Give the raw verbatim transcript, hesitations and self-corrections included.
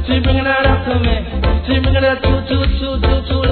She bringing that up to me. She bringing that choo choo choo choo choo.